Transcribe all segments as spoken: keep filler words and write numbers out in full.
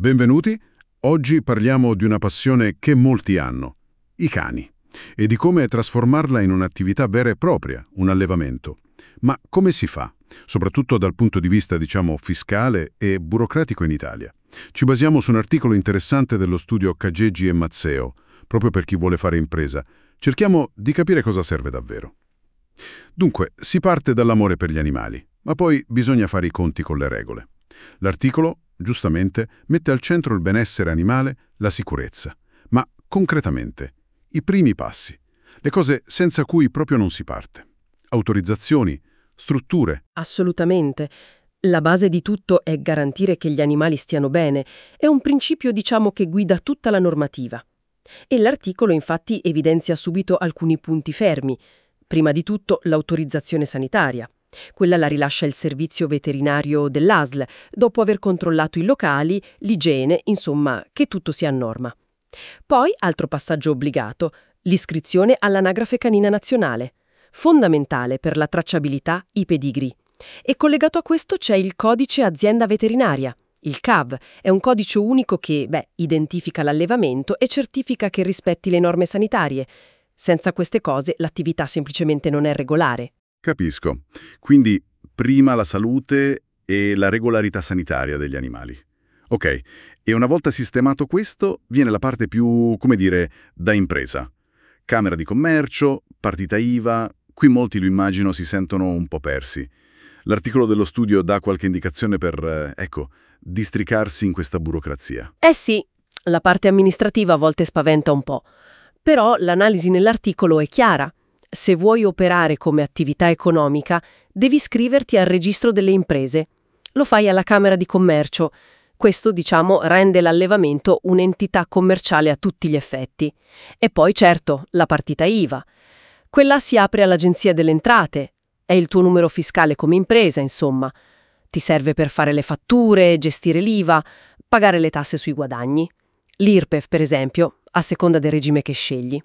Benvenuti. Oggi parliamo di una passione che molti hanno, i cani, e di come trasformarla in un'attività vera e propria, un allevamento. Ma come si fa? Soprattutto dal punto di vista, diciamo, fiscale e burocratico in Italia. Ci basiamo su un articolo interessante dello studio Cageggi e Mazzeo, proprio per chi vuole fare impresa. Cerchiamo di capire cosa serve davvero. Dunque, si parte dall'amore per gli animali, ma poi bisogna fare i conti con le regole. L'articolo, giustamente, mette al centro il benessere animale, la sicurezza. Ma, concretamente, i primi passi, le cose senza cui proprio non si parte. Autorizzazioni, strutture. Assolutamente. La base di tutto è garantire che gli animali stiano bene. È un principio, diciamo, che guida tutta la normativa. E l'articolo, infatti, evidenzia subito alcuni punti fermi. Prima di tutto, l'autorizzazione sanitaria. Quella la rilascia il servizio veterinario dell'A S L, dopo aver controllato i locali, l'igiene, insomma, che tutto sia a norma. Poi, altro passaggio obbligato, l'iscrizione all'Anagrafe Canina Nazionale, fondamentale per la tracciabilità I Pedigree. E collegato a questo c'è il codice azienda veterinaria. Il C A V è un codice unico che, beh, identifica l'allevamento e certifica che rispetti le norme sanitarie. Senza queste cose l'attività semplicemente non è regolare. Capisco. Quindi prima la salute e la regolarità sanitaria degli animali. Ok, e una volta sistemato questo viene la parte più, come dire, da impresa. Camera di commercio, partita I V A, qui molti lo immagino si sentono un po' persi. L'articolo dello studio dà qualche indicazione per, eh, ecco, districarsi in questa burocrazia. Eh sì, la parte amministrativa a volte spaventa un po'. Però l'analisi nell'articolo è chiara. Se vuoi operare come attività economica, devi iscriverti al registro delle imprese. Lo fai alla Camera di Commercio. Questo, diciamo, rende l'allevamento un'entità commerciale a tutti gli effetti. E poi, certo, la partita I V A. Quella si apre all'Agenzia delle Entrate. È il tuo numero fiscale come impresa, insomma. Ti serve per fare le fatture, gestire l'I V A, pagare le tasse sui guadagni. L'I R P E F, per esempio, a seconda del regime che scegli.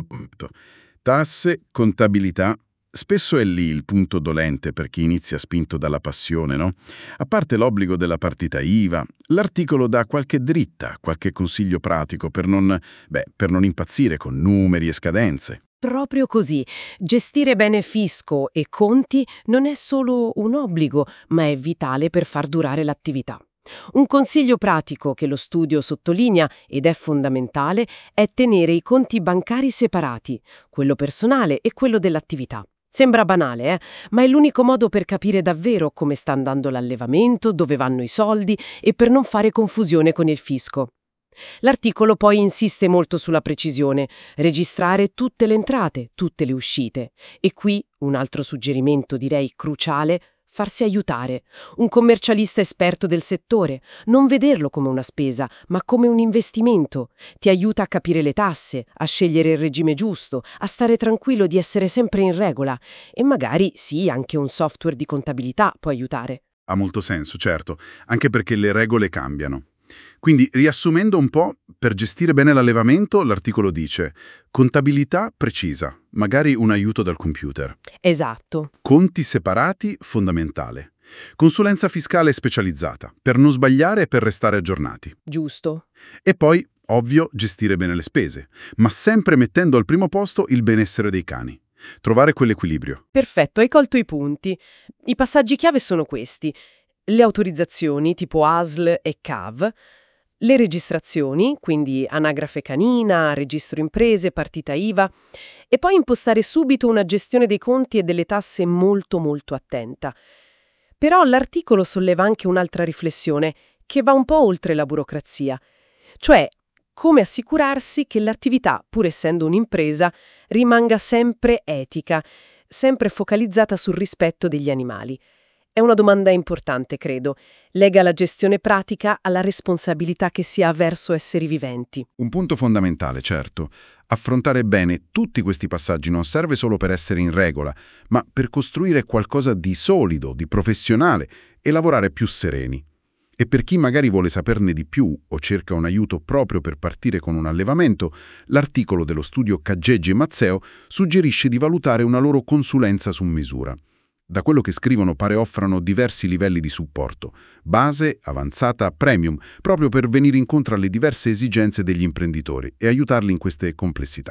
Tasse, contabilità, spesso è lì il punto dolente per chi inizia spinto dalla passione, no? A parte l'obbligo della partita I V A, l'articolo dà qualche dritta, qualche consiglio pratico per non, beh, per non impazzire con numeri e scadenze. Proprio così. Gestire bene fisco e conti non è solo un obbligo, ma è vitale per far durare l'attività. Un consiglio pratico che lo studio sottolinea, ed è fondamentale, è tenere i conti bancari separati, quello personale e quello dell'attività. Sembra banale, eh? Ma è l'unico modo per capire davvero come sta andando l'allevamento, dove vanno i soldi e per non fare confusione con il fisco. L'articolo poi insiste molto sulla precisione, registrare tutte le entrate, tutte le uscite. E qui, un altro suggerimento direi cruciale, farsi aiutare. Un commercialista esperto del settore, non vederlo come una spesa, ma come un investimento. Ti aiuta a capire le tasse, a scegliere il regime giusto, a stare tranquillo di essere sempre in regola. E magari, sì, anche un software di contabilità può aiutare. Ha molto senso, certo, anche perché le regole cambiano. Quindi, riassumendo un po', per gestire bene l'allevamento, l'articolo dice contabilità precisa, magari un aiuto dal computer. Esatto. Conti separati, fondamentale. Consulenza fiscale specializzata, per non sbagliare e per restare aggiornati. Giusto. E poi, ovvio, gestire bene le spese, ma sempre mettendo al primo posto il benessere dei cani. Trovare quell'equilibrio. Perfetto, hai colto i punti. I passaggi chiave sono questi. Le autorizzazioni tipo A S L e C A V, le registrazioni, quindi anagrafe canina, registro imprese, partita I V A, e poi impostare subito una gestione dei conti e delle tasse molto molto attenta. Però l'articolo solleva anche un'altra riflessione che va un po' oltre la burocrazia, cioè come assicurarsi che l'attività, pur essendo un'impresa, rimanga sempre etica, sempre focalizzata sul rispetto degli animali. È una domanda importante, credo. Lega la gestione pratica alla responsabilità che si ha verso esseri viventi. Un punto fondamentale, certo. Affrontare bene tutti questi passaggi non serve solo per essere in regola, ma per costruire qualcosa di solido, di professionale e lavorare più sereni. E per chi magari vuole saperne di più o cerca un aiuto proprio per partire con un allevamento, l'articolo dello studio Cageggi e Mazzeo suggerisce di valutare una loro consulenza su misura. Da quello che scrivono pare offrano diversi livelli di supporto, base, avanzata, premium, proprio per venire incontro alle diverse esigenze degli imprenditori e aiutarli in queste complessità.